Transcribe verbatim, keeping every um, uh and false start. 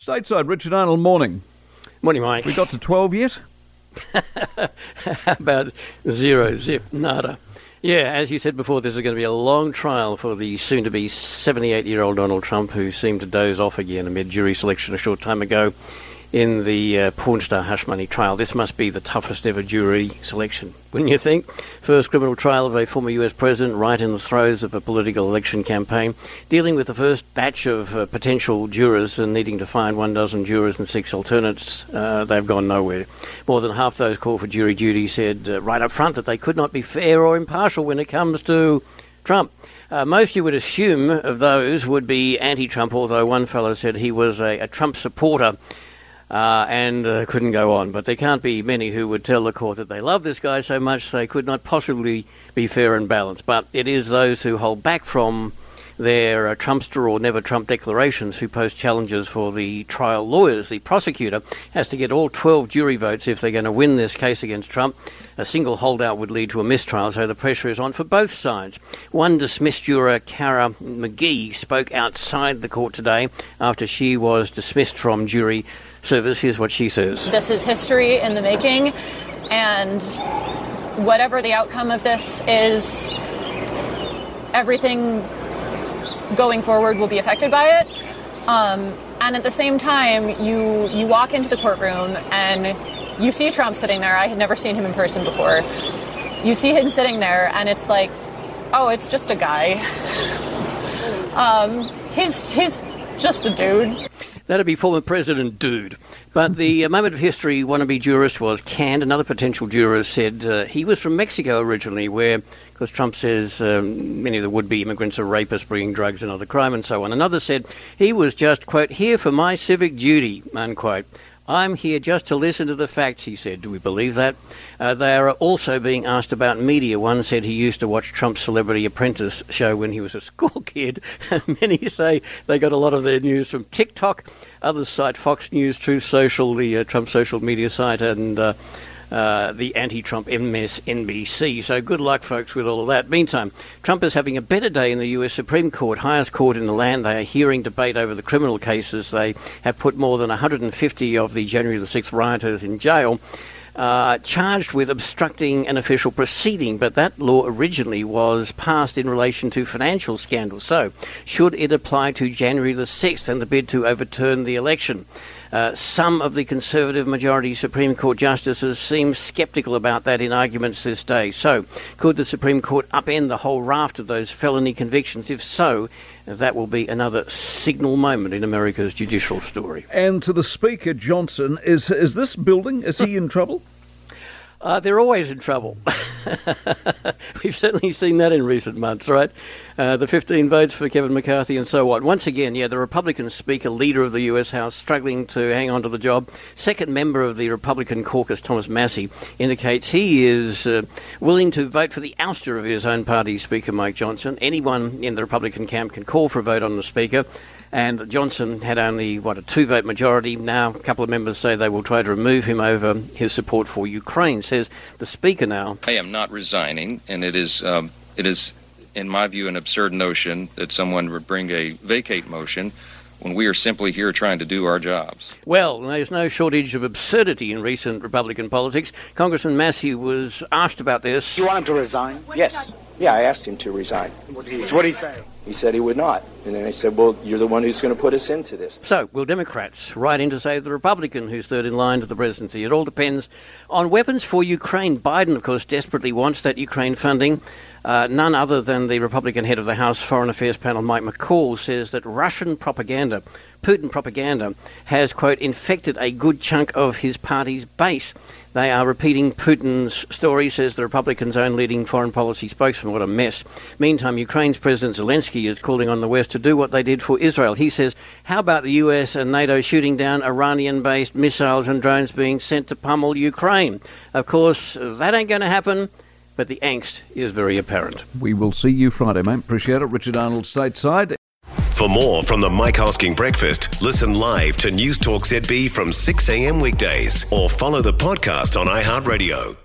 Stateside, Richard Arnold, morning. Morning, Mike. We got to twelve yet? How about zero, zip, nada? Yeah, as you said before, this is going to be a long trial for the soon-to-be seventy-eight-year-old Donald Trump, who seemed to doze off again amid jury selection a short time ago in the uh, porn star hush money trial. This must be the toughest ever jury selection, wouldn't you think? First criminal trial of a former U S president right in the throes of a political election campaign, dealing with the first batch of uh, potential jurors and needing to find one dozen jurors and six alternates. Uh, they've gone nowhere. More than half those called for jury duty said uh, right up front that they could not be fair or impartial when it comes to Trump. Uh, most you would assume of those would be anti-Trump, although one fellow said he was a, a Trump supporter. Uh, and uh, couldn't go on. But there can't be many who would tell the court that they love this guy so much they could not possibly be fair and balanced. But it is those who hold back from their uh, Trumpster or never Trump declarations who post challenges for the trial lawyers. The prosecutor has to get all twelve jury votes if they're going to win this case against Trump. A single holdout would lead to a mistrial, so the pressure is on for both sides. One dismissed juror, Cara McGee, spoke outside the court today after she was dismissed from jury service. Here's what she says. This is history in the making, and whatever the outcome of this is, everything going forward will be affected by it. Um, and at the same time, you you walk into the courtroom and you see Trump sitting there. I had never seen him in person before. You see him sitting there, and it's like, oh, it's just a guy. um, he's he's just a dude. That'd be former President Dude. But the uh, moment of history wannabe jurist was canned. Another potential juror said uh, he was from Mexico originally, where, because Trump says um, many of the would-be immigrants are rapists, bringing drugs and other crime and so on. Another said he was just, quote, here for my civic duty, unquote. I'm here just to listen to the facts, he said. Do we believe that? Uh, they are also being asked about media. One said he used to watch Trump's Celebrity Apprentice show when he was a school kid. Many say they got a lot of their news from TikTok. Others cite Fox News, Truth Social, the uh, Trump social media site, and uh, uh, the anti-Trump M S N B C. So good luck, folks, with all of that. Meantime, Trump is having a better day in the U S Supreme Court, highest court in the land. They are hearing debate over the criminal cases. They have put more than one hundred fifty of the January the sixth rioters in jail, uh, charged with obstructing an official proceeding. But that law originally was passed in relation to financial scandals. So should it apply to January the sixth and the bid to overturn the election? Uh, some of the Conservative majority Supreme Court justices seem sceptical about that in arguments this day. So, could the Supreme Court upend the whole raft of those felony convictions? If so, that will be another signal moment in America's judicial story. And to the Speaker, Johnson, is is this building, is he in trouble? Uh, they're always in trouble. We've certainly seen that in recent months, right? Uh, the fifteen votes for Kevin McCarthy and so on. Once again, yeah, the Republican Speaker, leader of the U S House, struggling to hang on to the job. Second member of the Republican caucus, Thomas Massie, indicates he is uh, willing to vote for the ouster of his own party Speaker, Mike Johnson. Anyone in the Republican camp can call for a vote on the Speaker. And Johnson had only, what, a two-vote majority. Now a couple of members say they will try to remove him over his support for Ukraine, says the Speaker now. I am not resigning, and it is, um, it is, in my view, an absurd notion that someone would bring a vacate motion when we are simply here trying to do our jobs. Well, there's no shortage of absurdity in recent Republican politics. Congressman Massie was asked about this. Do you want him to resign? Yes. Yeah, I asked him to resign. What did he, so what did he say? He said he would not. And then I said, well, you're the one who's going to put us into this. So, will Democrats write in to save the Republican who's third in line to the presidency? It all depends on weapons for Ukraine. Biden, of course, desperately wants that Ukraine funding. Uh, none other than the Republican head of the House Foreign Affairs panel, Mike McCall, says that Russian propaganda, Putin propaganda, has, quote, infected a good chunk of his party's base. They are repeating Putin's story, says the Republicans' own leading foreign policy spokesman. What a mess. Meantime, Ukraine's President Zelensky is calling on the West to do what they did for Israel. He says, how about the U S and NATO shooting down Iranian-based missiles and drones being sent to pummel Ukraine? Of course, that ain't going to happen, but the angst is very apparent. We will see you Friday, mate. Appreciate it. Richard Arnold, Stateside. For more from the Mike Hosking Breakfast, listen live to News Talk Z B from six a.m. weekdays or follow the podcast on iHeartRadio.